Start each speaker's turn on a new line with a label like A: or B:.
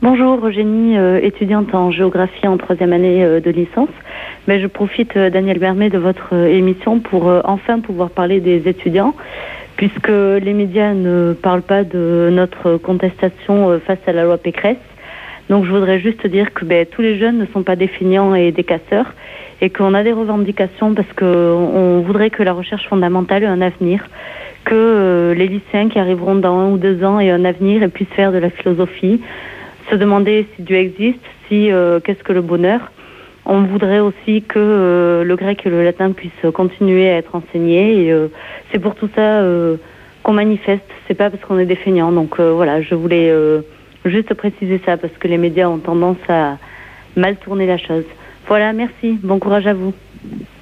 A: Bonjour Eugénie, étudiante en géographie en 3e année de licence. Mais je profite, Daniel Bermet, de votre émission pour enfin pouvoir parler des étudiants, puisque les médias ne parlent pas de notre contestation face à la loi Pécresse. Donc je voudrais juste dire que tous les jeunes ne sont pas des feignants et des casseurs, et qu'on a des revendications parce qu'on voudrait que la recherche fondamentale ait un avenir, que les lycéens qui arriveront dans 1 ou 2 ans aient un avenir et puissent faire de la philosophie, se demander si Dieu existe, qu'est-ce que le bonheur. On voudrait aussi que le grec et le latin puissent continuer à être enseignés, et c'est pour tout ça qu'on manifeste, c'est pas parce qu'on est des feignants. Donc voilà, je voulais juste préciser ça parce que les médias ont tendance à mal tourner la chose. Voilà, merci, bon courage à vous.